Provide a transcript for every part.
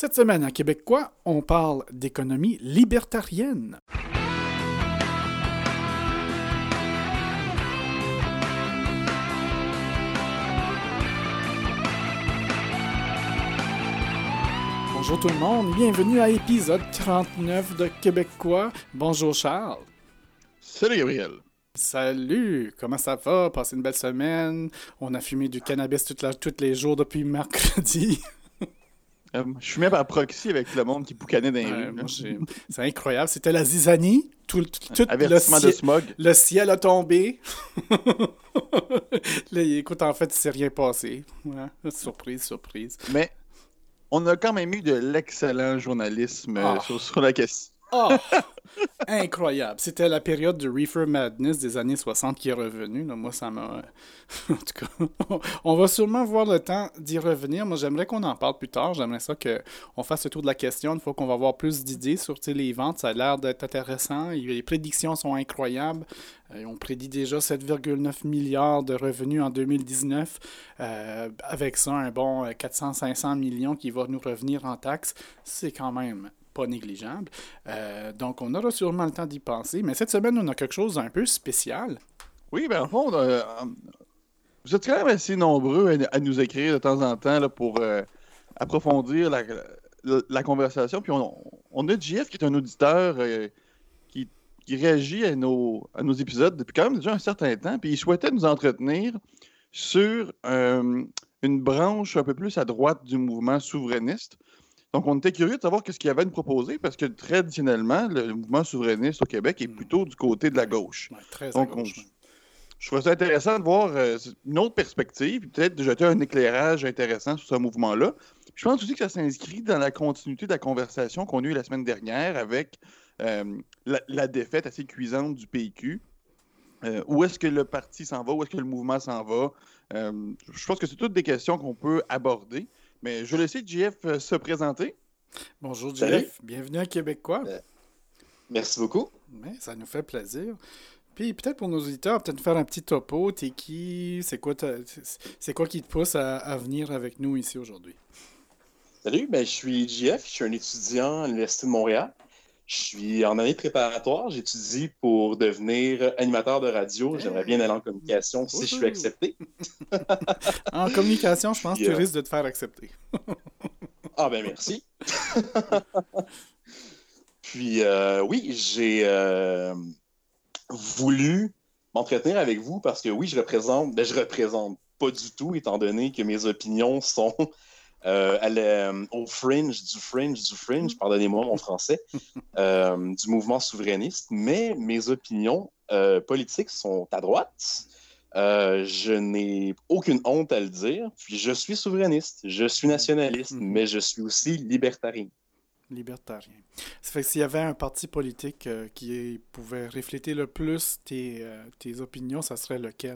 Cette semaine à Québécois, on parle d'économie libertarienne. Bonjour tout le monde, bienvenue à l'épisode 39 de Québécois. Bonjour Charles. Salut Gabriel. Salut, comment ça va? Passez une belle semaine. On a fumé du cannabis tous les jours depuis mercredi. Je suis même par proxy avec le monde qui boucanait dans les rues. C'est incroyable. C'était la zizanie. Tout Avertissement de smog. Le ciel a tombé. Là, écoute, en fait, il s'est rien passé. Ouais. Surprise. Mais on a quand même eu de l'excellent journalisme sur la question. Oh, incroyable. C'était la période de Reefer Madness des années 60 qui est revenue. Là. Moi, ça m'a... En tout cas, on va sûrement avoir le temps d'y revenir. Moi, j'aimerais qu'on en parle plus tard. J'aimerais ça qu'on fasse le tour de la question une fois qu'on va avoir plus d'idées sur les ventes. Ça a l'air d'être intéressant. Les prédictions sont incroyables. On prédit déjà 7,9 milliards de revenus en 2019. Avec ça, un bon 400-500 millions qui va nous revenir en taxes. C'est quand même pas négligeable. Donc, on aura sûrement le temps d'y penser. Mais cette semaine, on a quelque chose d'un peu spécial. Oui, bien, en fond, vous êtes quand même assez nombreux à nous écrire de temps en temps là, pour approfondir la conversation. Puis on a JF qui est un auditeur qui réagit à nos épisodes depuis quand même déjà un certain temps. Puis il souhaitait nous entretenir sur une branche un peu plus à droite du mouvement souverainiste. Donc, on était curieux de savoir ce qu'il y avait à nous proposer parce que traditionnellement, le mouvement souverainiste au Québec est plutôt du côté de la gauche. Ouais, très donc, à gauche. Je trouvais ça intéressant de voir une autre perspective, peut-être de jeter un éclairage intéressant sur ce mouvement-là. Je pense aussi que ça s'inscrit dans la continuité de la conversation qu'on a eue la semaine dernière avec la défaite assez cuisante du PQ. Où est-ce que le parti s'en va? Où est-ce que le mouvement s'en va? Je pense que c'est toutes des questions qu'on peut aborder. Mais je vais laisser JF se présenter. Bonjour Salut. JF, bienvenue à Québécois. Merci beaucoup. Ouais, ça nous fait plaisir. Puis peut-être pour nos auditeurs, peut-être faire un petit topo. T'es qui? C'est quoi qui te pousse à venir avec nous ici aujourd'hui? Salut, je suis JF, je suis un étudiant à l'Université de Montréal. Je suis en année préparatoire, j'étudie pour devenir animateur de radio. J'aimerais bien aller en communication si je suis accepté. En communication, je pense que tu risques de te faire accepter. Merci. Puis oui, j'ai voulu m'entretenir avec vous parce que oui, je représente pas du tout, étant donné que mes opinions sont au fringe, pardonnez-moi mon français, du mouvement souverainiste, mais mes opinions politiques sont à droite. Je n'ai aucune honte à le dire, puis je suis souverainiste, je suis nationaliste, mais je suis aussi libertarien. Libertarien. Ça fait que s'il y avait un parti politique qui pouvait refléter le plus tes opinions, ça serait lequel?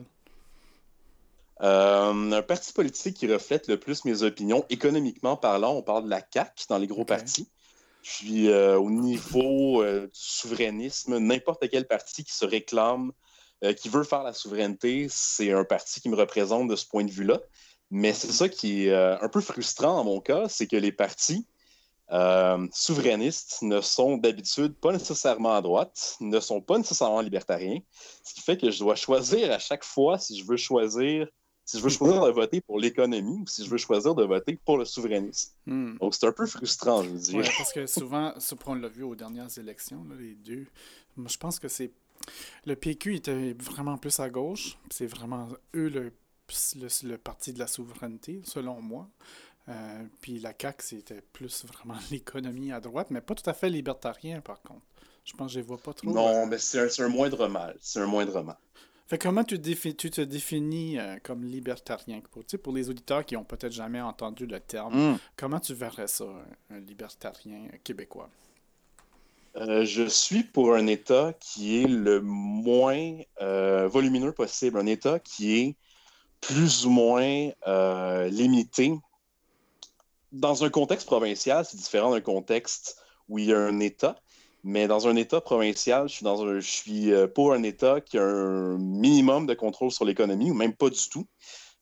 Un parti politique qui reflète le plus mes opinions, économiquement parlant, on parle de la CAQ dans les gros partis. Puis au niveau du souverainisme, n'importe quel parti qui se réclame, qui veut faire la souveraineté, c'est un parti qui me représente de ce point de vue-là. Mais c'est ça qui est un peu frustrant dans mon cas, c'est que les partis souverainistes ne sont d'habitude pas nécessairement à droite, ne sont pas nécessairement libertariens, ce qui fait que je dois choisir à chaque fois si je veux choisir de voter pour l'économie ou si je veux choisir de voter pour le souverainisme. Donc, c'est un peu frustrant, je veux dire. Ouais, parce que souvent, on l'a vu aux dernières élections, là, les deux. Moi, je pense que c'est... Le PQ était vraiment plus à gauche. C'est vraiment eux le parti de la souveraineté, selon moi. Puis la CAQ, c'était plus vraiment l'économie à droite, mais pas tout à fait libertarien, par contre. Je pense que je les vois pas trop. Non, mais c'est un moindre mal. C'est un moindre mal. Fait comment tu te définis comme libertarien? Pour les auditeurs qui ont peut-être jamais entendu le terme, comment tu verrais ça, un libertarien québécois? Je suis pour un État qui est le moins volumineux possible. Un État qui est plus ou moins limité. Dans un contexte provincial, c'est différent d'un contexte où il y a un État. Mais dans un État provincial, je suis pour un État qui a un minimum de contrôle sur l'économie, ou même pas du tout.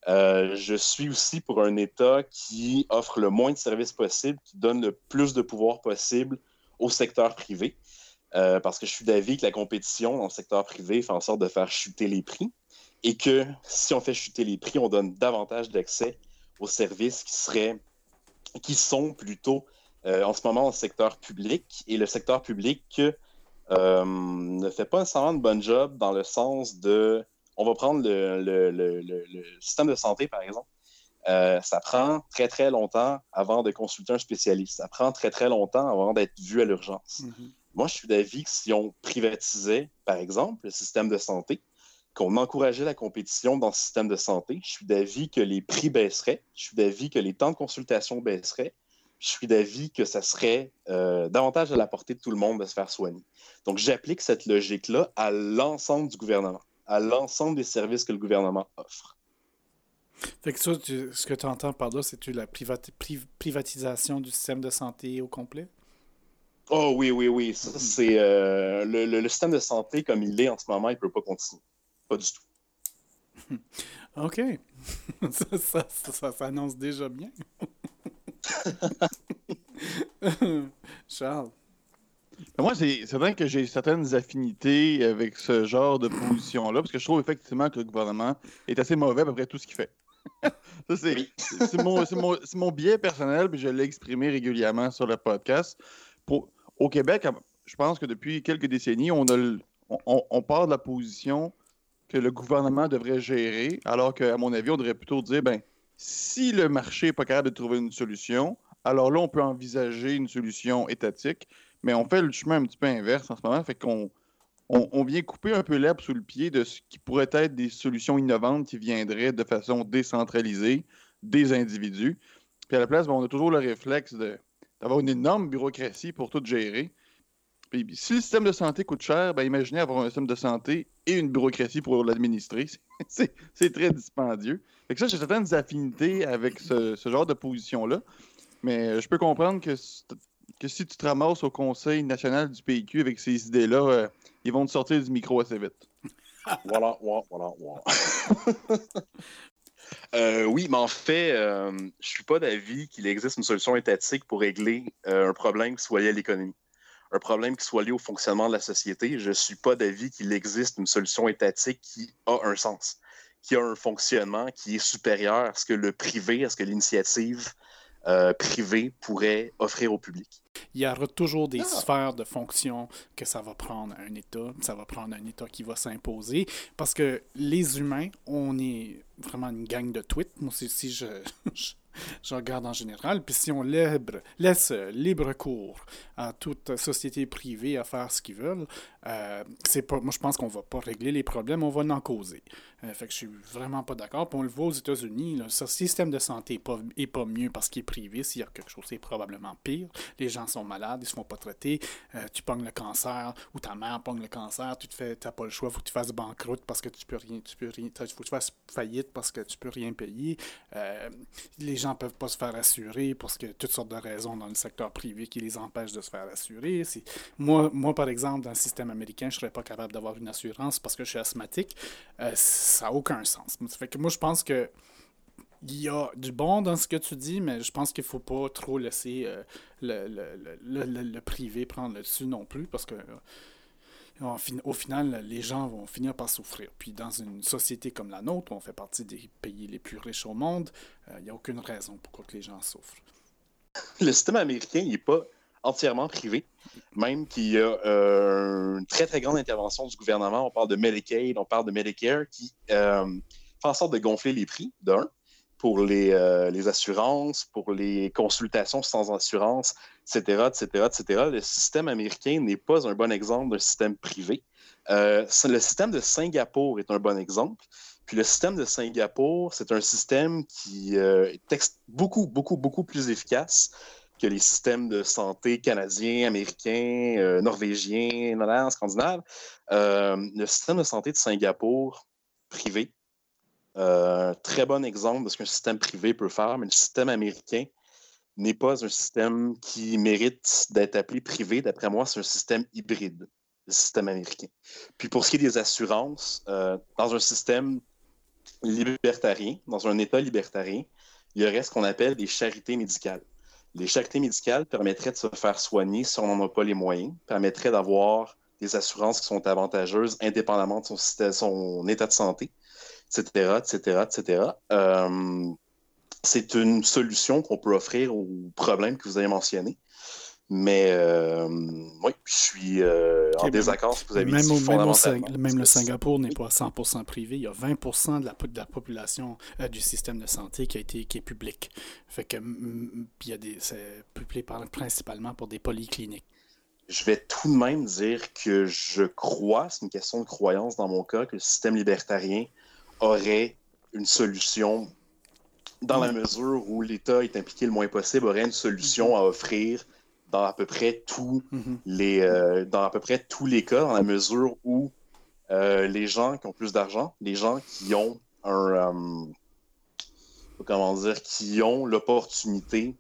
Je suis aussi pour un État qui offre le moins de services possible, qui donne le plus de pouvoir possible au secteur privé. Parce que je suis d'avis que la compétition dans le secteur privé fait en sorte de faire chuter les prix et que si on fait chuter les prix, on donne davantage d'accès aux services qui sont plutôt en ce moment dans le secteur public. Et le secteur public ne fait pas nécessairement de bon job dans le sens de... On va prendre le système de santé, par exemple. Ça prend très, très longtemps avant de consulter un spécialiste. Ça prend très, très longtemps avant d'être vu à l'urgence. Mhm. Moi, je suis d'avis que si on privatisait, par exemple, le système de santé, qu'on encourageait la compétition dans le système de santé, je suis d'avis que les prix baisseraient, je suis d'avis que les temps de consultation baisseraient, je suis d'avis que ça serait davantage à la portée de tout le monde de se faire soigner. Donc, j'applique cette logique-là à l'ensemble du gouvernement, à l'ensemble des services que le gouvernement offre. Fait que ça, ce que tu entends par là, c'est la privatisation du système de santé au complet? Oh oui, oui, oui. Ça, c'est le système de santé comme il est en ce moment, il ne peut pas continuer. Pas du tout. OK. Ça s'annonce déjà bien. Charles. Moi, c'est certain que j'ai certaines affinités avec ce genre de position-là, parce que je trouve effectivement que le gouvernement est assez mauvais à peu près tout ce qu'il fait. Ça, c'est mon biais personnel, puis je l'ai exprimé régulièrement sur le podcast. Au Québec, je pense que depuis quelques décennies, on part de la position que le gouvernement devrait gérer, alors qu'à mon avis, on devrait plutôt dire, ben, si le marché n'est pas capable de trouver une solution, alors là, on peut envisager une solution étatique, mais on fait le chemin un petit peu inverse en ce moment, fait qu'on on vient couper un peu l'herbe sous le pied de ce qui pourrait être des solutions innovantes qui viendraient de façon décentralisée des individus. Puis à la place, ben, on a toujours le réflexe d'avoir une énorme bureaucratie pour tout gérer. Puis si le système de santé coûte cher, ben, imaginez avoir un système de santé et une bureaucratie pour l'administrer. C'est très dispendieux. Fait que ça, j'ai certaines affinités avec ce genre de position-là. Mais je peux comprendre que si tu te ramasses au Conseil national du PQ avec ces idées-là, ils vont te sortir du micro assez vite. Voilà. Oui, mais en fait, je suis pas d'avis qu'il existe une solution étatique pour régler un problème qui soit lié à l'économie, un problème qui soit lié au fonctionnement de la société. Je suis pas d'avis qu'il existe une solution étatique qui a un sens, qui a un fonctionnement qui est supérieur à ce que le privé, à ce que l'initiative privée pourrait offrir au public. Il y aura toujours des sphères de fonction que ça va prendre un État. Ça va prendre un État qui va s'imposer. Parce que les humains, on est vraiment une gang de tweets. Moi, si je regarde en général. Puis si on laisse libre cours à toute société privée à faire ce qu'ils veulent, moi je pense qu'on va pas régler les problèmes, on va en causer. Fait que je suis vraiment pas d'accord. Puis on le voit aux États-Unis, là, ce système de santé est pas mieux parce qu'il est privé. S'il y a quelque chose, c'est probablement pire. Les gens sont malades, ils se font pas traiter. Tu pognes le cancer ou ta mère pogne le cancer, t'as pas le choix, faut que tu fasses banqueroute parce que tu peux rien, faut que tu fasses faillite parce que tu peux rien payer. Les gens peuvent pas se faire assurer parce qu'il y a toutes sortes de raisons dans le secteur privé qui les empêchent de se faire assurer. Moi, par exemple, dans le système américain, je serais pas capable d'avoir une assurance parce que je suis asthmatique. Ça n'a aucun sens. Ça fait que moi, je pense que il y a du bon dans ce que tu dis, mais je pense qu'il ne faut pas trop laisser le privé prendre le dessus non plus, parce que au final, les gens vont finir par souffrir. Puis dans une société comme la nôtre, où on fait partie des pays les plus riches au monde, il n'y a aucune raison pourquoi que les gens souffrent. Le système américain, il n'est pas entièrement privé, même qu'il y a une très, très grande intervention du gouvernement. On parle de Medicaid, on parle de Medicare, qui fait en sorte de gonfler les prix, d'un, pour les assurances, pour les consultations sans assurance, etc., etc., etc. Le système américain n'est pas un bon exemple d'un système privé. Le système de Singapour est un bon exemple. Puis le système de Singapour, c'est un système qui est beaucoup, beaucoup, beaucoup plus efficace que les systèmes de santé canadiens, américains, norvégiens, scandinaves. Le système de santé de Singapour, privé, très bon exemple de ce qu'un système privé peut faire, mais le système américain n'est pas un système qui mérite d'être appelé privé. D'après moi, c'est un système hybride, le système américain. Puis pour ce qui est des assurances, dans un système libertarien, dans un État libertarien, il y aurait ce qu'on appelle des charités médicales. Les charités médicales permettraient de se faire soigner si on n'en a pas les moyens, permettraient d'avoir des assurances qui sont avantageuses indépendamment de son état de santé, etc., etc., etc. C'est une solution qu'on peut offrir aux problèmes que vous avez mentionnés. Mais oui, je suis en désaccord si vous avez dit fondamentalement. Même le Singapour n'est pas 100% privé. Il y a 20% de la population du système de santé qui est public. Fait que c'est peuplé principalement pour des polycliniques. Je vais tout de même dire que je crois, c'est une question de croyance dans mon cas, que le système libertarien aurait une solution dans la mesure où l'État est impliqué le moins possible, aurait une solution à offrir dans à peu près tous les cas, dans la mesure où les gens qui ont plus d'argent, les gens qui ont qui ont l'opportunité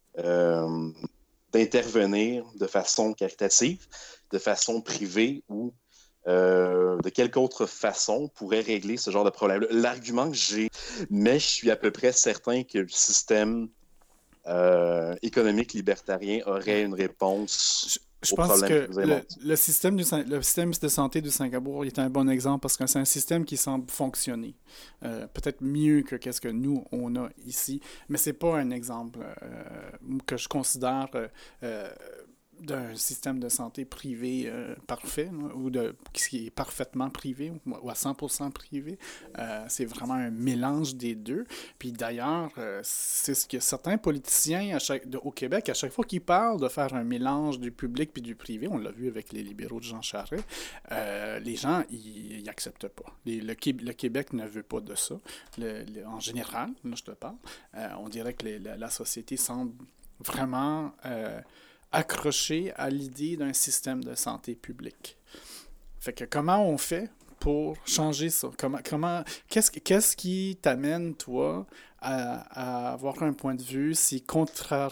d'intervenir de façon caritative, de façon privée ou de quelque autre façon pourrait régler ce genre de problème. L'argument que j'ai, mais je suis à peu près certain que le système économique libertarien aurait une réponse je au pense problème que vous avez le système de santé du Singapour est un bon exemple parce que c'est un système qui semble fonctionner. Peut-être mieux que qu'est-ce que nous, on a ici. Mais c'est pas un exemple que je considère d'un système de santé privé parfait ou qui est parfaitement privé ou à 100% privé. C'est vraiment un mélange des deux. Puis d'ailleurs, c'est ce que certains politiciens au Québec, à chaque fois qu'ils parlent de faire un mélange du public puis du privé, on l'a vu avec les libéraux de Jean Charest, les gens, ils n'acceptent pas. Le Québec ne veut pas de ça. En général, là je te parle, on dirait que la société semble vraiment accroché à l'idée d'un système de santé publique. Fait que comment on fait pour changer ça? Qu'est-ce qui t'amène, toi, à avoir un point de vue si contraire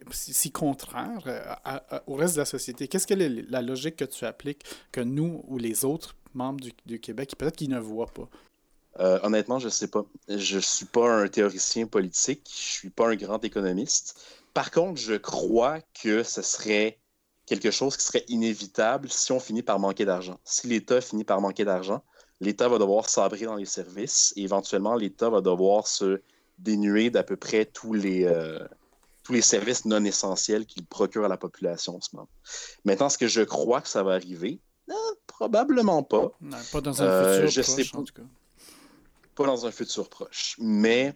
au reste de la société? Qu'est-ce que la logique que tu appliques que nous ou les autres membres du Québec, peut-être qu'ils ne voient pas? Honnêtement, je ne sais pas. Je ne suis pas un théoricien politique, je ne suis pas un grand économiste. Par contre, je crois que ce serait quelque chose qui serait inévitable si on finit par manquer d'argent. Si l'État finit par manquer d'argent, l'État va devoir sabrer dans les services et éventuellement, l'État va devoir se dénuer d'à peu près tous les services non essentiels qu'il procure à la population en ce moment. Maintenant, est-ce que je crois que ça va arriver? Probablement pas. Non, pas dans un futur proche, en tout cas. Pas dans un futur proche. Mais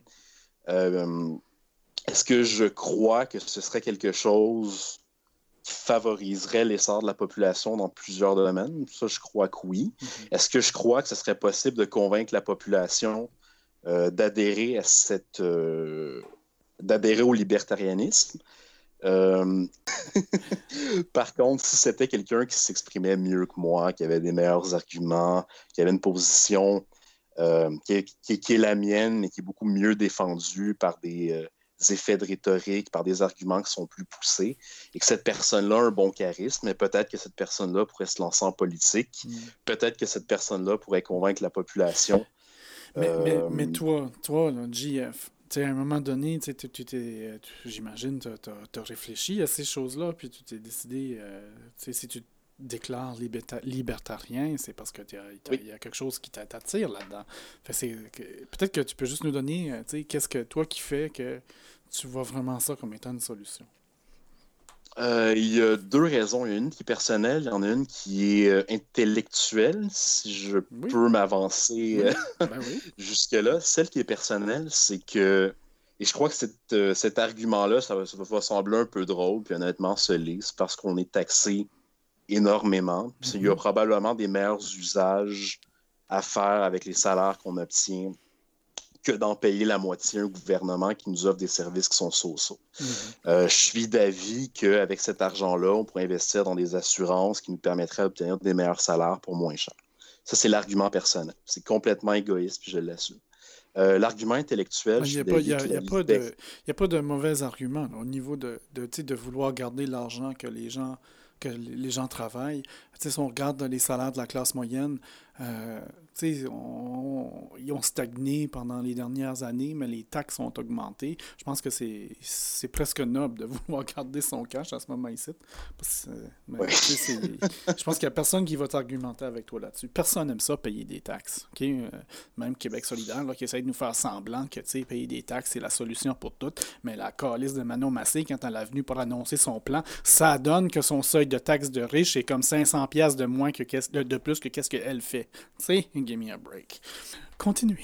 est-ce que je crois que ce serait quelque chose qui favoriserait l'essor de la population dans plusieurs domaines? Ça, je crois que oui. Est-ce que je crois que ce serait possible de convaincre la population d'adhérer au libertarianisme? Par contre, si c'était quelqu'un qui s'exprimait mieux que moi, qui avait des meilleurs arguments, qui avait une position qui est la mienne, mais qui est beaucoup mieux défendue par des effets de rhétorique, par des arguments qui sont plus poussés, et que cette personne-là a un bon charisme, mais peut-être que cette personne-là pourrait se lancer en politique, peut-être que cette personne-là pourrait convaincre la population. Mais toi là, JF, à un moment donné, j'imagine, tu as réfléchi à ces choses-là, puis tu t'es décidé, si tu déclares libertarien, c'est parce que il y a quelque chose qui t'attire là-dedans. Peut-être que tu peux juste nous donner, qu'est-ce que toi qui fait que tu vois vraiment ça comme étant une solution? Il y a deux raisons. Il y en a une qui est personnelle, il y en a une qui est intellectuelle, si je peux m'avancer jusque-là. Celle qui est personnelle, c'est que, et je crois que cet argument-là, ça va sembler un peu drôle, puis honnêtement, se l'est, c'est parce qu'on est taxé énormément. Puis il y a probablement des meilleurs usages à faire avec les salaires qu'on obtient que d'en payer la moitié à un gouvernement qui nous offre des services qui sont so-so. Je suis d'avis qu'avec cet argent-là, on pourrait investir dans des assurances qui nous permettraient d'obtenir des meilleurs salaires pour moins cher. Ça, c'est l'argument personnel. C'est complètement égoïste, puis je l'assume. L'argument intellectuel, il n'y a pas de mauvais argument là, au niveau de vouloir garder l'argent que les gens travaillent. Si on regarde les salaires de la classe moyenne, Ils ont stagné pendant les dernières années, mais les taxes ont augmenté. Je pense que c'est presque noble de vouloir garder son cash à ce moment-ci. Je pense qu'il n'y a personne qui va t'argumenter avec toi là-dessus. Personne n'aime ça, payer des taxes. Okay? Même Québec solidaire, là, qui essaie de nous faire semblant que payer des taxes, c'est la solution pour tout. Mais la calice de Manon Massé, quand elle est venue pour annoncer son plan, ça donne que son seuil de taxes de riche est comme 500$ de moins de plus que qu'est-ce qu'elle fait. Tu sais, give me a break. Continuez.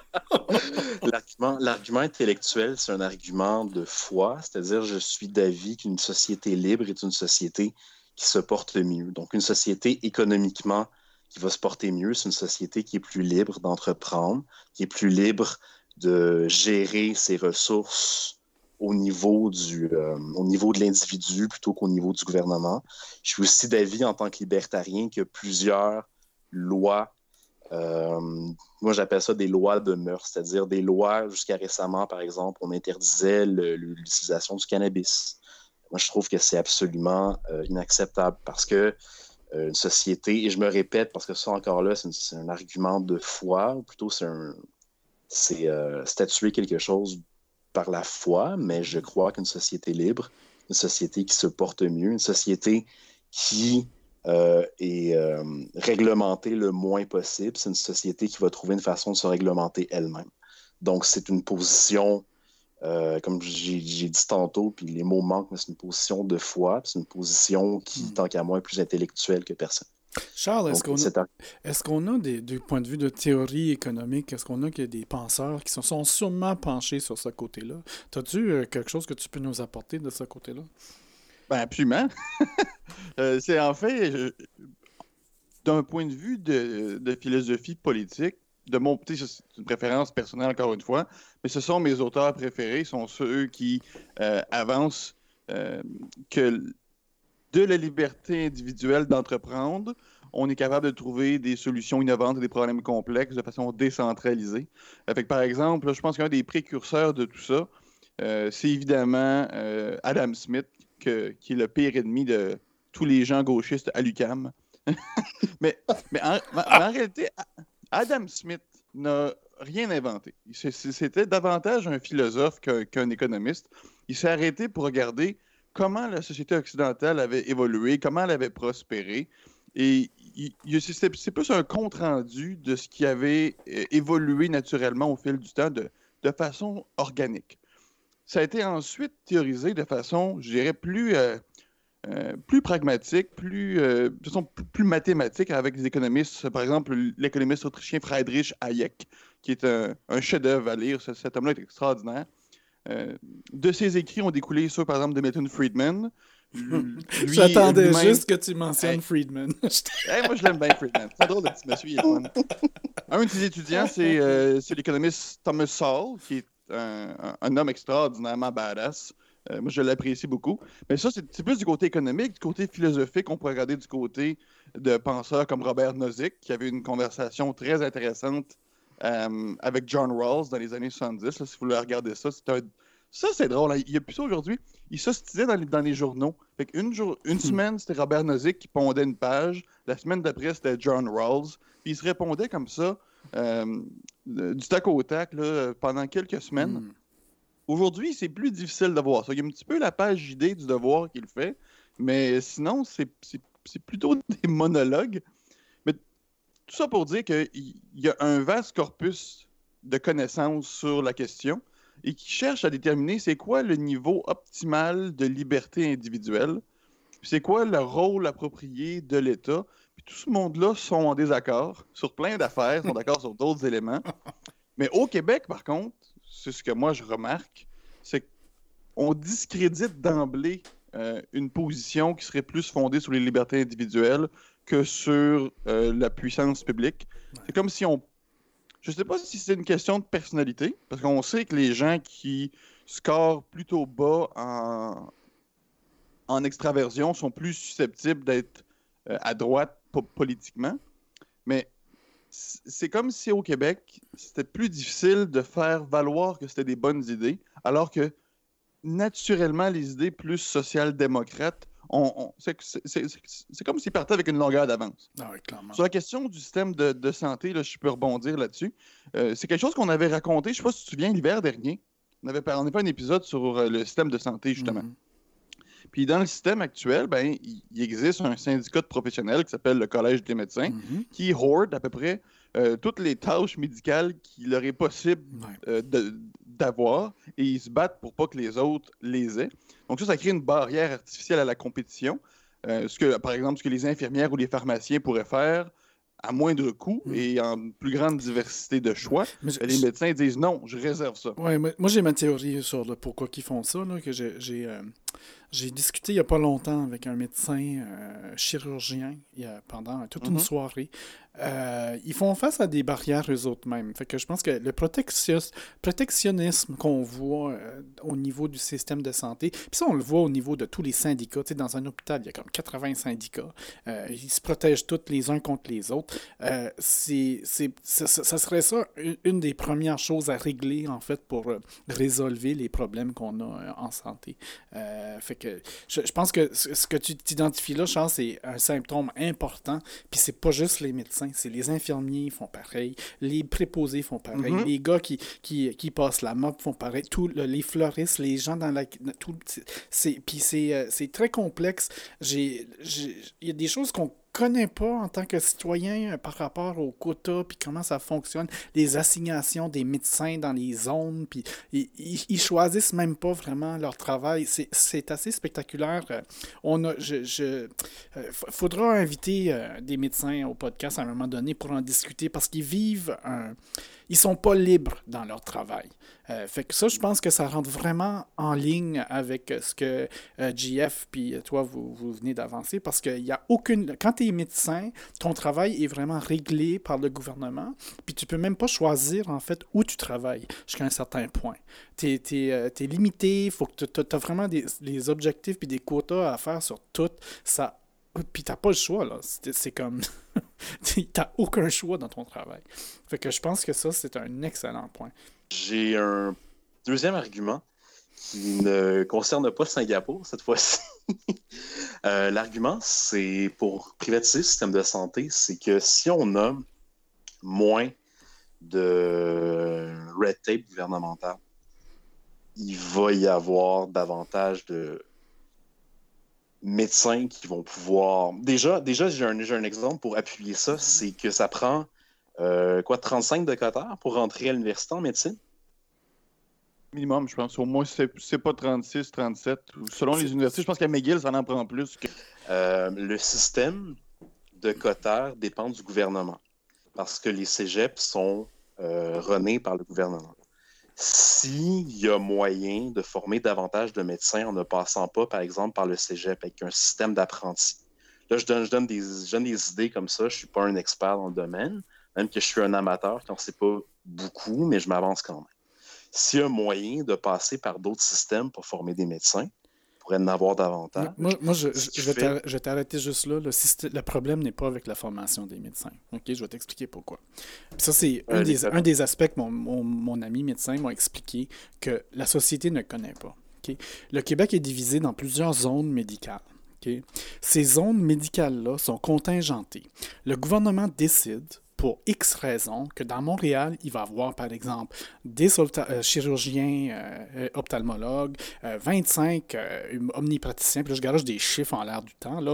L'argument intellectuel, c'est un argument de foi, c'est-à-dire je suis d'avis qu'une société libre est une société qui se porte mieux. Donc, une société économiquement qui va se porter mieux, c'est une société qui est plus libre d'entreprendre, qui est plus libre de gérer ses ressources au niveau de l'individu plutôt qu'au niveau du gouvernement. Je suis aussi d'avis en tant que libertarien que plusieurs lois, moi j'appelle ça des lois de mœurs, c'est-à-dire des lois, jusqu'à récemment, par exemple, on interdisait l'utilisation du cannabis. Moi, je trouve que c'est absolument inacceptable parce que une société, et je me répète parce que ça encore là, c'est un argument de foi, ou plutôt c'est statuer quelque chose par la foi, mais je crois qu'une société libre, une société qui se porte mieux, une société qui est réglementée le moins possible, c'est une société qui va trouver une façon de se réglementer elle-même. Donc, c'est une position, comme j'ai dit tantôt, puis les mots manquent, mais c'est une position de foi, c'est une position qui, tant qu'à moi, est plus intellectuelle que personne. Charles, est-ce qu'on a du point de vue de théorie économique, est-ce qu'on a des penseurs qui se sont sûrement penchés sur ce côté-là? As-tu quelque chose que tu peux nous apporter de ce côté-là? Ben absolument. C'est en fait, d'un point de vue de philosophie politique, c'est une préférence personnelle encore une fois, mais ce sont mes auteurs préférés, sont ceux qui avancent que de la liberté individuelle d'entreprendre, on est capable de trouver des solutions innovantes à des problèmes complexes de façon décentralisée. Par exemple, là, je pense qu'un des précurseurs de tout ça, c'est évidemment Adam Smith, qui est le pire ennemi de tous les gens gauchistes à l'UQAM. mais en réalité, Adam Smith n'a rien inventé. C'était davantage un philosophe qu'un économiste. Il s'est arrêté pour regarder comment la société occidentale avait évolué, comment elle avait prospéré. Et c'est plus un compte-rendu de ce qui avait évolué naturellement au fil du temps de façon organique. Ça a été ensuite théorisé de façon, je dirais, plus pragmatique, de façon plus mathématique avec des économistes. Par exemple, l'économiste autrichien Friedrich Hayek, qui est un chef-d'œuvre à lire. Cet homme-là est extraordinaire. De ses écrits ont découlé ceux, par exemple, de Milton Friedman. J'attendais juste que tu mentionnes Friedman. Moi, je l'aime bien, Friedman. C'est un drôle de petit monsieur, il est fun. Un de ses étudiants, c'est l'économiste Thomas Sowell, qui est un homme extraordinairement badass. Moi, je l'apprécie beaucoup. Mais ça, c'est plus du côté économique. Du côté philosophique, on pourrait regarder du côté de penseurs comme Robert Nozick, qui avait une conversation très intéressante avec John Rawls dans les années 70. Là, si vous voulez regarder ça, ça, c'est drôle. Il n'y a plus ça aujourd'hui. Il s'hostilait dans les journaux. Une semaine, c'était Robert Nozick qui pondait une page. La semaine d'après, c'était John Rawls. Puis il se répondait comme ça, du tac au tac, là, pendant quelques semaines. Aujourd'hui, c'est plus difficile de voir ça. Il y a un petit peu la page idée du devoir qu'il fait, mais sinon, c'est plutôt des monologues. Mais tout ça pour dire qu'il y a un vaste corpus de connaissances sur la question et qui cherche à déterminer c'est quoi le niveau optimal de liberté individuelle, c'est quoi le rôle approprié de l'État. Puis tout ce monde-là sont en désaccord sur plein d'affaires, sont d'accord sur d'autres éléments. Mais au Québec, par contre, c'est ce que moi je remarque, c'est qu'on discrédite d'emblée une position qui serait plus fondée sur les libertés individuelles que sur la puissance publique. Ouais. C'est comme si je ne sais pas si c'est une question de personnalité, parce qu'on sait que les gens qui scorent plutôt bas en extraversion sont plus susceptibles d'être à droite politiquement. Mais c'est comme si au Québec, c'était plus difficile de faire valoir que c'était des bonnes idées, alors que naturellement, les idées plus social-démocrates c'est comme s'ils partaient avec une longueur d'avance. Ah oui, clairement. Sur la question du système de santé, là, je peux rebondir là-dessus. C'est quelque chose qu'on avait raconté, je ne sais pas si tu te souviens, l'hiver dernier. On avait fait un épisode sur le système de santé, justement. Puis dans le système actuel, ben, il existe un syndicat de professionnels qui s'appelle le Collège des médecins, qui hoard à peu près toutes les tâches médicales qu'il leur est possible d'avoir, et ils se battent pour pas que les autres les aient. Donc ça crée une barrière artificielle à la compétition. Par exemple, ce que les infirmières ou les pharmaciens pourraient faire à moindre coût et en plus grande diversité de choix, les médecins disent non, je réserve ça. Ouais, moi j'ai ma théorie sur pourquoi ils font ça, là, que j'ai discuté il n'y a pas longtemps avec un médecin chirurgien pendant toute une soirée. Ils font face à des barrières eux-mêmes. Fait que je pense que le protectionnisme qu'on voit au niveau du système de santé, puis ça on le voit au niveau de tous les syndicats. Tu sais, dans un hôpital, il y a comme 80 syndicats. Ils se protègent tous les uns contre les autres. Ça serait ça une des premières choses à régler en fait pour résolver les problèmes qu'on a en santé. Fait que je pense que ce que tu t'identifies là, Charles, c'est un symptôme important. Puis c'est pas juste les médecins, c'est les infirmiers font pareil, les préposés font pareil, les gars qui passent la mop font pareil, les fleuristes, les gens dans la... Puis c'est très complexe. Il y a des choses qu'on connaît pas en tant que citoyen par rapport aux quotas, puis comment ça fonctionne, les assignations des médecins dans les zones, puis ils choisissent même pas vraiment leur travail. C'est assez spectaculaire. Faudra inviter des médecins au podcast à un moment donné pour en discuter, parce qu'ils vivent ils sont pas libres dans leur travail. Fait que ça, je pense que ça rentre vraiment en ligne avec ce que JF puis toi, vous venez d'avancer, parce qu'il y a aucune... Quand tu es médecin, ton travail est vraiment réglé par le gouvernement, puis tu peux même pas choisir, en fait, où tu travailles jusqu'à un certain point. T'es limité, faut que tu as vraiment des objectifs puis des quotas à faire sur tout. Ça... Puis t'as pas le choix, là. C'est comme... t'as aucun choix dans ton travail. Fait que je pense que ça, c'est un excellent point. J'ai un deuxième argument qui ne concerne pas Singapour, cette fois-ci. L'argument, c'est pour privatiser le système de santé, c'est que si on a moins de red tape gouvernemental, il va y avoir davantage de médecins qui vont pouvoir... Déjà j'ai un exemple pour appuyer ça, c'est que ça prend 35 de quotaire pour rentrer à l'université en médecine? Minimum, je pense. Au moins, c'est pas 36, 37. Selon les universités, je pense qu'à McGill, ça en prend plus. Le système de quotaire dépend du gouvernement, parce que les cégeps sont renés par le gouvernement. S'il y a moyen de former davantage de médecins en ne passant pas, par exemple, par le cégep avec un système d'apprentis. Là, je donne des idées comme ça. Je ne suis pas un expert dans le domaine, même que je suis un amateur, qui n'en sait pas beaucoup, mais je m'avance quand même. S'il y a moyen de passer par d'autres systèmes pour former des médecins, on pourrait en avoir davantage. Moi je vais t'arrêter juste là. Le problème n'est pas avec la formation des médecins. OK, je vais t'expliquer pourquoi. Puis ça, c'est un des aspects que mon ami médecin m'a expliqué que la société ne connaît pas. Okay? Le Québec est divisé dans plusieurs zones médicales. Okay? Ces zones médicales-là sont contingentées. Le gouvernement décide pour X raisons, que dans Montréal, il va y avoir, par exemple, des chirurgiens ophtalmologues, 25 omnipraticiens, puis là, je garage des chiffres en l'air du temps, là,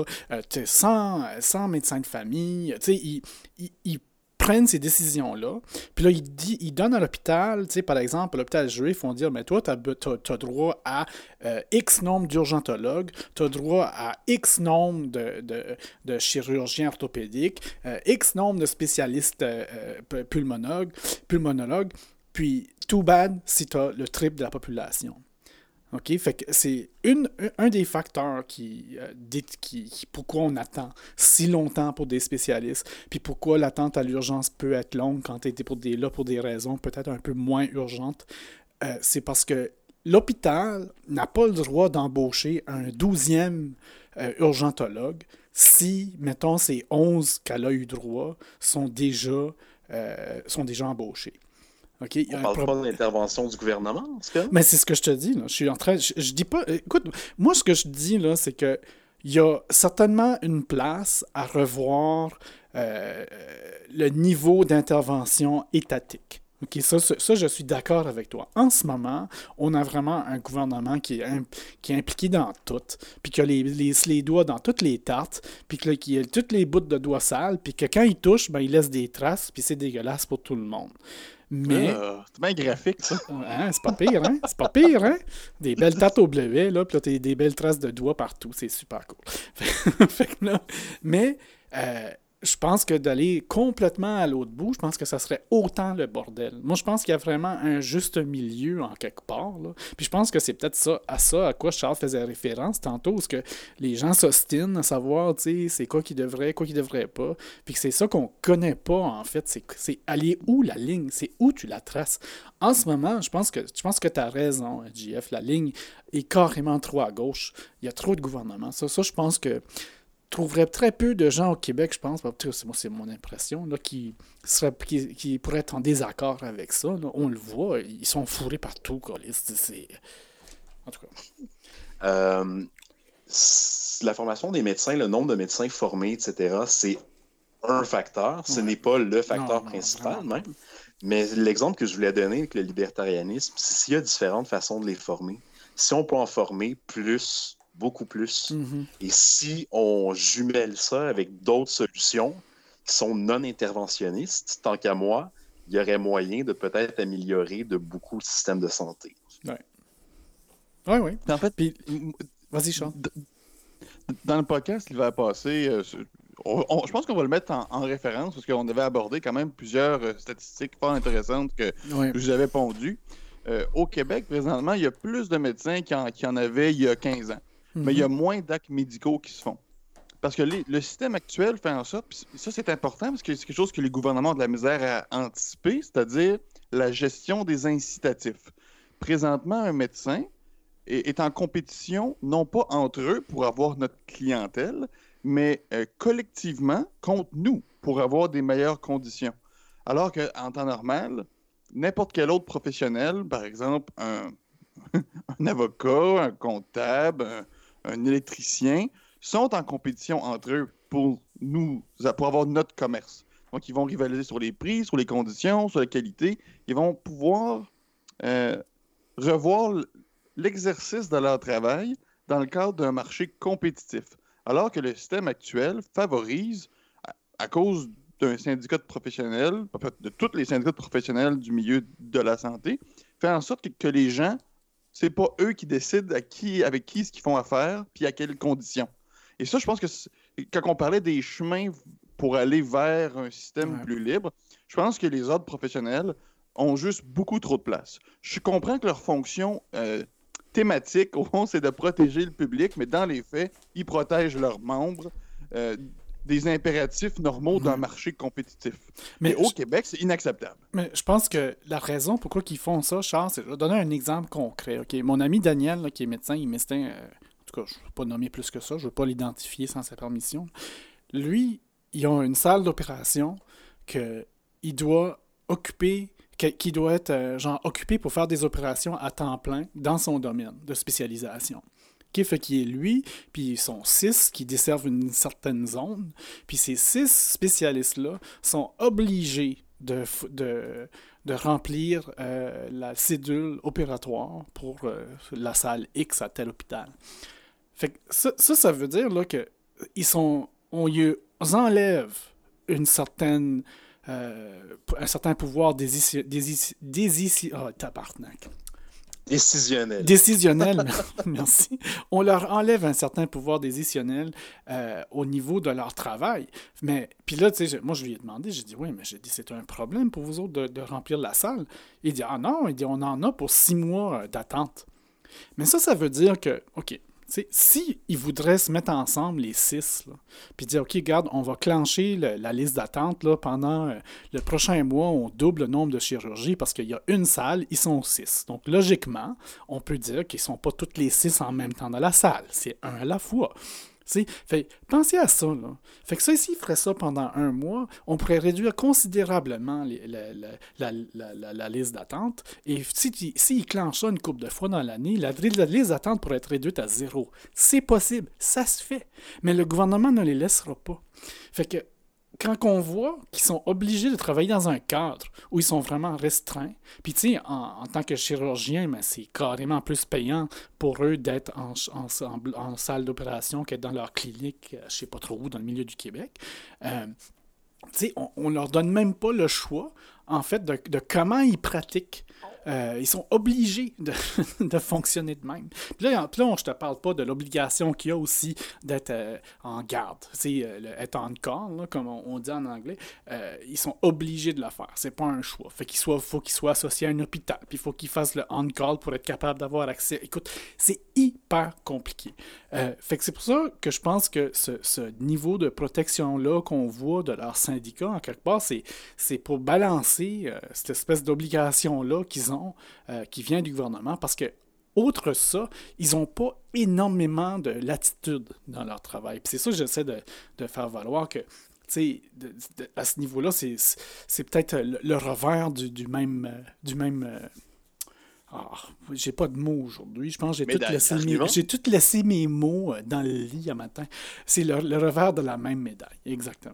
100 médecins de famille, tu sais, ils prennent ces décisions-là, puis là, ils donnent à l'hôpital, tu sais, par exemple, à l'hôpital juif, ils vont dire, mais toi, tu as droit à X nombre d'urgentologues, tu as droit à X nombre de chirurgiens orthopédiques, X nombre de spécialistes pulmonologues, puis too bad si tu as le triple de la population. OK? Fait que c'est un des facteurs qui pourquoi on attend si longtemps pour des spécialistes, puis pourquoi l'attente à l'urgence peut être longue quand tu es là pour des raisons peut-être un peu moins urgentes. C'est parce que l'hôpital n'a pas le droit d'embaucher un 12e urgentologue si, mettons, ces 11 qu'elle a eu droit sont déjà embauchés. Okay, on parle pas de l'intervention du gouvernement, en tout cas. Mais c'est ce que je te dis, là. Je suis en train... Je dis pas... Écoute, moi, ce que je dis, là, c'est que il y a certainement une place à revoir le niveau d'intervention étatique. OK, ça, je suis d'accord avec toi. En ce moment, on a vraiment un gouvernement qui est impliqué dans tout, puis qui a les doigts dans toutes les tartes, puis qui a toutes les bouts de doigts sales, puis que quand il touche, ben, il laisse des traces, puis c'est dégueulasse pour tout le monde. Mais... c'est bien graphique, ça. Hein, c'est pas pire, hein? C'est pas pire, hein? Des belles tates au bleuet, là, puis là, t'as des belles traces de doigts partout. C'est super cool. Fait que là, mais... je pense que d'aller complètement à l'autre bout, je pense que ça serait autant le bordel. Moi, je pense qu'il y a vraiment un juste milieu en quelque part, là. Puis je pense que c'est peut-être ça à quoi Charles faisait référence tantôt, parce que les gens s'ostinent à savoir, tu sais, c'est quoi qui devrait pas. Puis que c'est ça qu'on connaît pas, en fait. C'est aller où la ligne? C'est où tu la traces? En ce moment, je pense que tu as raison, JF. La ligne est carrément trop à gauche. Il y a trop de gouvernements. Ça, je pense que trouverait très peu de gens au Québec, je pense, c'est mon impression, là, qui pourraient être en désaccord avec ça. Là. On le voit, ils sont fourrés partout, quoi. En tout cas. La formation des médecins, le nombre de médecins formés, etc., c'est un facteur. Ce n'est pas le facteur principal, même. Mais l'exemple que je voulais donner avec le libertarianisme, c'est s'il y a différentes façons de les former. Si on peut en former plus... beaucoup plus. Mm-hmm. Et si on jumelle ça avec d'autres solutions qui sont non interventionnistes, tant qu'à moi, il y aurait moyen de peut-être améliorer de beaucoup le système de santé. Oui. En fait, vas-y, Charles. Dans le podcast l'hiver passé, je pense qu'on va le mettre en référence parce qu'on avait abordé quand même plusieurs statistiques fort intéressantes que je vous avais pondues. Au Québec, présentement, il y a plus de médecins qu'il y en avait il y a 15 ans. Mais il y a moins d'actes médicaux qui se font. Parce que le système actuel fait en sorte, puis ça c'est important parce que c'est quelque chose que les gouvernements ont de la misère à anticiper, c'est-à-dire la gestion des incitatifs. Présentement, un médecin est en compétition, non pas entre eux pour avoir notre clientèle, mais collectivement contre nous pour avoir des meilleures conditions. Alors qu'en temps normal, n'importe quel autre professionnel, par exemple un avocat, un comptable, un électricien, sont en compétition entre eux pour avoir notre commerce. Donc, ils vont rivaliser sur les prix, sur les conditions, sur la qualité. Ils vont pouvoir revoir l'exercice de leur travail dans le cadre d'un marché compétitif. Alors que le système actuel favorise, à cause d'un syndicat de professionnels, en fait, de tous les syndicats de professionnels du milieu de la santé, fait en sorte que les gens, c'est pas eux qui décident avec qui ce qu'ils font affaire, puis à quelles conditions. Et ça, je pense que quand on parlait des chemins pour aller vers un système plus libre, je pense que les ordres professionnels ont juste beaucoup trop de place. Je comprends que leur fonction thématique, au fond, c'est de protéger le public, mais dans les faits, ils protègent leurs membres des impératifs normaux d'un marché compétitif. Mais au Québec, c'est inacceptable. Mais je pense que la raison pourquoi ils font ça, Charles, c'est... Je vais donner un exemple concret. Okay? Mon ami Daniel, là, qui est médecin, en tout cas, je ne vais pas nommer plus que ça, je ne vais pas l'identifier sans sa permission. Lui, il a une salle d'opération qu'il doit occuper, qui doit être occupé pour faire des opérations à temps plein dans son domaine de spécialisation. Fait qu'il est lui, puis ils sont 6 qui desservent une certaine zone. Puis ces 6 spécialistes-là sont obligés de remplir la cédule opératoire pour la salle X à tel hôpital. Fait que ça veut dire là, que on y enlève un certain pouvoir décisionnel, merci. On leur enlève un certain pouvoir décisionnel au niveau de leur travail. Mais puis là, tu sais, moi je lui ai demandé, j'ai dit oui, mais c'est un problème pour vous autres de remplir la salle. Il dit ah non, on en a pour 6 mois d'attente. Mais ça veut dire que, OK, si ils voudraient se mettre ensemble, les 6, là, puis dire, OK, regarde, on va clencher la liste d'attente là, pendant le prochain mois, on double le nombre de chirurgies parce qu'il y a une salle, ils sont 6. Donc, logiquement, on peut dire qu'ils ne sont pas toutes les 6 en même temps dans la salle. C'est un à la fois. Fait, pensez à ça, là. Fait que ça, s'ils feraient ça pendant un mois, on pourrait réduire considérablement la liste d'attente. Et s'ils clenchent ça une couple de fois dans l'année, la liste d'attente pourrait être réduite à 0. C'est possible, ça se fait. Mais le gouvernement ne les laissera pas. Fait que quand on voit qu'ils sont obligés de travailler dans un cadre où ils sont vraiment restreints, puis tu sais, en tant que chirurgien, ben, c'est carrément plus payant pour eux d'être en salle d'opération qu'être dans leur clinique, je sais pas trop où, dans le milieu du Québec. Euh, Tu sais, on leur donne même pas le choix, en fait, de comment ils pratiquent. Ils sont obligés de fonctionner de même. Puis là, je te parle pas de l'obligation qu'il y a aussi d'être en garde. Être en call, là, comme on dit en anglais. Ils sont obligés de le faire. C'est pas un choix. Faut qu'ils soient associés à un hôpital. Puis il faut qu'ils fassent le on-call pour être capable d'avoir accès. Écoute, c'est hyper compliqué. Fait que c'est pour ça que je pense que ce niveau de protection-là qu'on voit de leurs syndicats, en quelque part, c'est pour balancer cette espèce d'obligation-là qu'ils ont, qui vient du gouvernement, parce que, outre ça, ils n'ont pas énormément de latitude dans leur travail. Puis c'est ça que j'essaie de faire valoir que, tu sais, à ce niveau-là, c'est peut-être le revers du même... j'ai pas de mots aujourd'hui. Je pense que j'ai tout laissé mes mots dans le lit un matin. C'est le revers de la même médaille, exactement.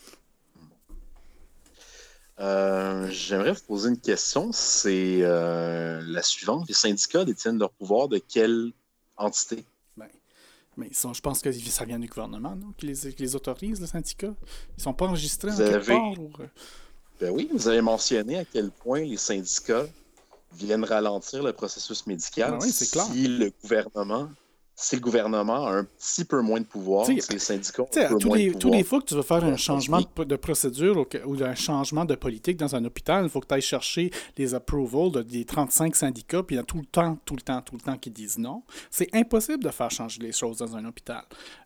J'aimerais vous poser une question. C'est la suivante. Les syndicats détiennent leur pouvoir de quelle entité? Mais je pense que ça vient du gouvernement, non? Qui les autorise, les syndicats. Ils sont pas enregistrés en quelque part? Ben oui, vous avez mentionné à quel point les syndicats viennent ralentir le processus médical. Oui, c'est clair. Si le gouvernement a un petit peu moins de pouvoir, si les syndicats ont un peu moins de pouvoir. Tous les fois que tu veux faire un changement de procédure ou un changement de politique dans un hôpital, il faut que tu ailles chercher les approvals des 35 syndicats, puis il y a tout le temps qui disent non. C'est impossible de faire changer les choses dans un hôpital.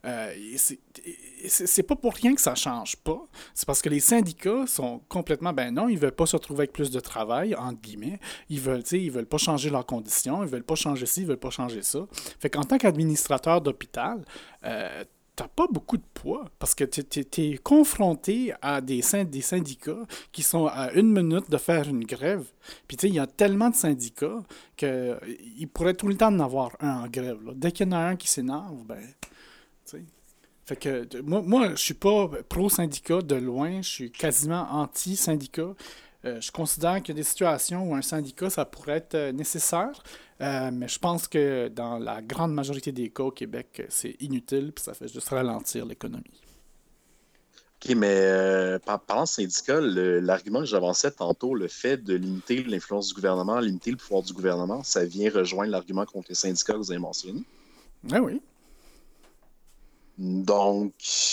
C'est pas pour rien que ça change pas. C'est parce que les syndicats sont complètement, non, ils veulent pas se retrouver avec plus de travail, entre guillemets. Ils veulent pas changer leurs conditions, ils veulent pas changer ci, ils veulent pas changer ça. Fait qu'en tant qu'administrateur d'hôpital, t'as pas beaucoup de poids parce que t'es confronté à des syndicats qui sont à 1 minute de faire une grève. Puis tu sais, il y a tellement de syndicats qu'ils pourraient tout le temps en avoir un en grève. Là. Dès qu'il y en a un qui s'énerve, tu sais. Fait que moi, je suis pas pro-syndicat de loin, je suis quasiment anti-syndicat. Je considère qu'il y a des situations où un syndicat, ça pourrait être nécessaire, mais je pense que dans la grande majorité des cas au Québec, c'est inutile, puis ça fait juste ralentir l'économie. OK, mais parlant de syndicat, l'argument que j'avançais tantôt, le fait de limiter l'influence du gouvernement, limiter le pouvoir du gouvernement, ça vient rejoindre l'argument contre les syndicats que vous avez mentionné. Oui. Donc,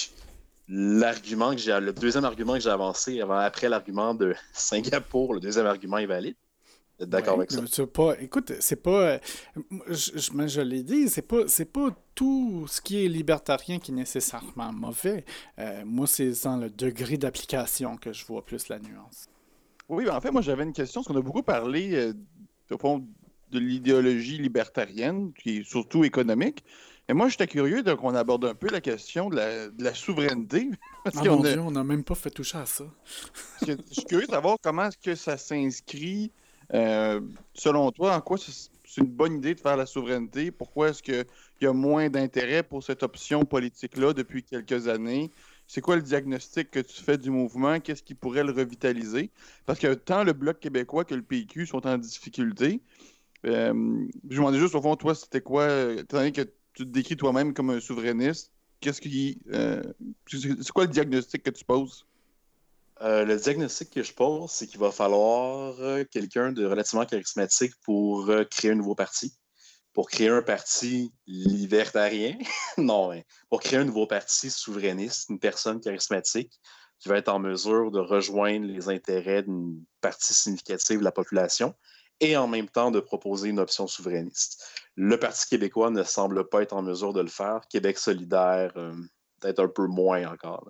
le deuxième argument que j'ai avancé après l'argument de Singapour, le deuxième argument est valide. Vous êtes d'accord avec ça? Écoute, c'est pas... je l'ai dit, c'est pas tout ce qui est libertarien qui est nécessairement mauvais. Moi, c'est dans le degré d'application que je vois plus la nuance. Oui, en fait, moi, j'avais une question, parce qu'on a beaucoup parlé, au fond, de l'idéologie libertarienne, qui est surtout économique. Et moi, j'étais curieux qu'on aborde un peu la question de la souveraineté. Parce mon Dieu, on n'a même pas fait toucher à ça. Je suis curieux de savoir comment est-ce que ça s'inscrit, selon toi, en quoi c'est une bonne idée de faire la souveraineté? Pourquoi est-ce qu'il y a moins d'intérêt pour cette option politique-là depuis quelques années? C'est quoi le diagnostic que tu fais du mouvement? Qu'est-ce qui pourrait le revitaliser? Parce que tant le Bloc québécois que le PQ sont en difficulté. Je me demandais juste, au fond, toi, c'était quoi, étant donné que tu te décris toi-même comme un souverainiste, c'est quoi le diagnostic que tu poses? Le diagnostic que je pose, c'est qu'il va falloir quelqu'un de relativement charismatique pour créer un nouveau parti. Pour créer un parti libertarien, non, mais pour créer un nouveau parti souverainiste, une personne charismatique qui va être en mesure de rejoindre les intérêts d'une partie significative de la population et en même temps de proposer une option souverainiste. Le Parti québécois ne semble pas être en mesure de le faire. Québec solidaire, peut-être un peu moins encore.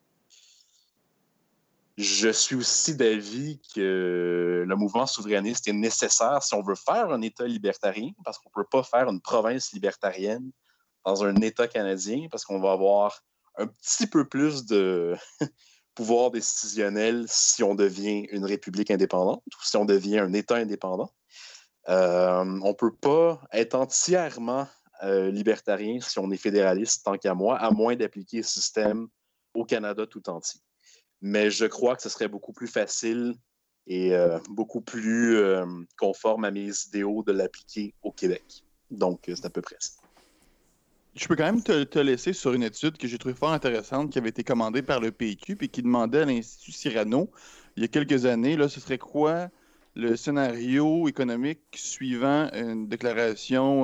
Je suis aussi d'avis que le mouvement souverainiste est nécessaire si on veut faire un État libertarien, parce qu'on ne peut pas faire une province libertarienne dans un État canadien parce qu'on va avoir un petit peu plus de pouvoir décisionnel si on devient une république indépendante ou si on devient un État indépendant. On ne peut pas être entièrement libertarien si on est fédéraliste, tant qu'à moi, à moins d'appliquer le système au Canada tout entier. Mais je crois que ce serait beaucoup plus facile et beaucoup plus conforme à mes idéaux de l'appliquer au Québec. Donc, c'est à peu près ça. Je peux quand même te laisser sur une étude que j'ai trouvée fort intéressante qui avait été commandée par le PQ puis qui demandait à l'Institut Cyrano, il y a quelques années, là, ce serait quoi le scénario économique suivant une déclaration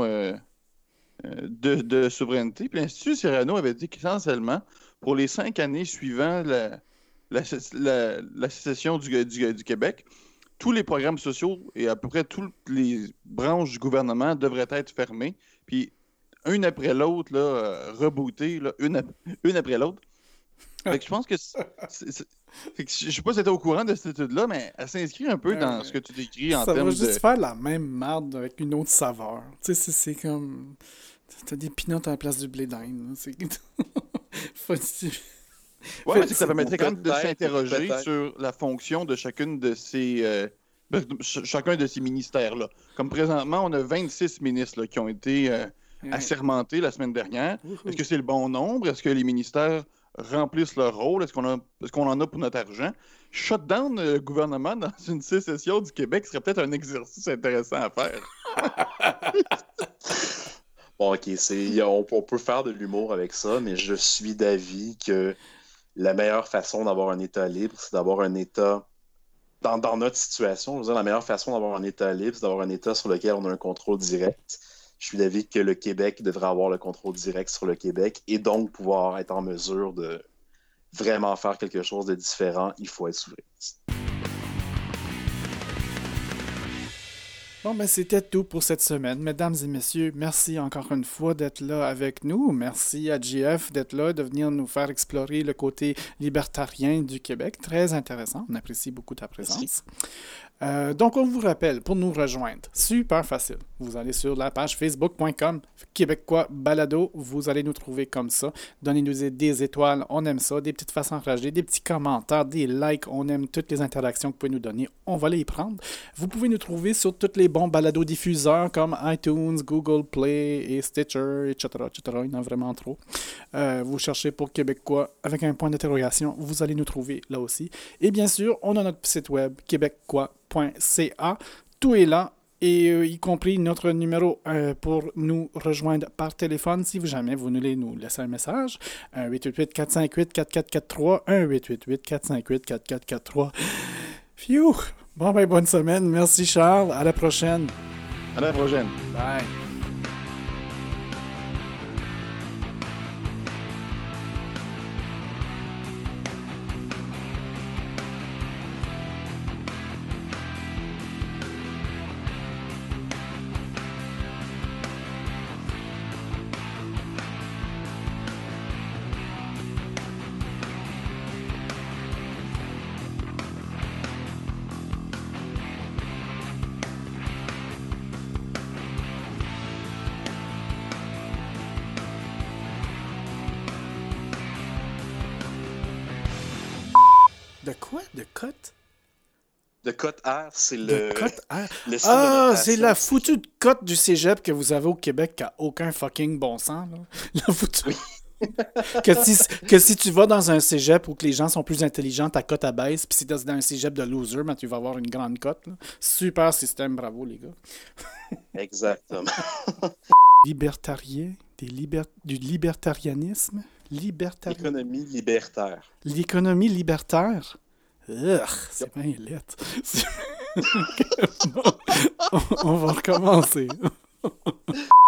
de souveraineté. Puis l'Institut Cyrano avait dit qu'essentiellement, pour les 5 années suivant la sécession du Québec, tous les programmes sociaux et à peu près toutes les branches du gouvernement devraient être fermées. Puis une après l'autre, là, rebooté, là, une après l'autre. Fait que je pense que je ne sais pas si tu es au courant de cette étude-là, mais elle s'inscrit un peu dans ce que tu décris en termes de... Ça va juste faire la même merde avec une autre saveur. Tu sais, c'est comme... T'as des pinottes à la place du blé d'Inde. C'est... Ouais, mais ça permettrait quand même de s'interroger sur la fonction de chacune de ces... chacun de ces ministères-là. Comme présentement, on a 26 ministres là, qui ont été... assermentés la semaine dernière. Est-ce que c'est le bon nombre? Est-ce que les ministères remplissent leur rôle? Est-ce qu'on en a pour notre argent? Shut down le gouvernement dans une sécession du Québec serait peut-être un exercice intéressant à faire. Bon, OK, on peut faire de l'humour avec ça, mais je suis d'avis que la meilleure façon d'avoir un État libre, c'est d'avoir un État... Dans notre situation, je veux dire, la meilleure façon d'avoir un État libre, c'est d'avoir un État sur lequel on a un contrôle direct. Je suis d'avis que le Québec devrait avoir le contrôle direct sur le Québec et donc pouvoir être en mesure de vraiment faire quelque chose de différent. Il faut être souverainiste. Bon, ben c'était tout pour cette semaine. Mesdames et messieurs, merci encore une fois d'être là avec nous. Merci à JF d'être là, de venir nous faire explorer le côté libertarien du Québec. Très intéressant. On apprécie beaucoup ta présence. Donc, on vous rappelle, pour nous rejoindre, super facile. Vous allez sur la page facebook.com, Québécois Balado, vous allez nous trouver comme ça. Donnez-nous des étoiles, on aime ça, des petites faces enragées, des petits commentaires, des likes, on aime toutes les interactions que vous pouvez nous donner, on va les prendre. Vous pouvez nous trouver sur tous les bons balados-diffuseurs comme iTunes, Google Play et Stitcher, etc., etc. Il y en a vraiment trop. Vous cherchez pour Québécois avec un point d'interrogation, vous allez nous trouver là aussi. Et bien sûr, on a notre site web, québécois.ca. Tout est là, et y compris notre numéro pour nous rejoindre par téléphone si jamais vous voulez nous laisser un message. 1-888-458-4443. 1-888-458-4443. Phew! Bon, ben, bonne semaine. Merci, Charles. À la prochaine. À la prochaine. Bye. De quoi? De cote? De cote R, c'est De cote R? le C'est la foutue de cote du cégep que vous avez au Québec qui a aucun fucking bon sens. Là. La foutue... Oui. que si tu vas dans un cégep où que les gens sont plus intelligents, ta cote abaisse, puis si tu es dans un cégep de loser, ben, tu vas avoir une grande cote. Là. Super système, bravo les gars. Exactement. Libertarien, du libertarianisme. L'économie libertaire. L'économie libertaire? C'est bien lettre. On va recommencer.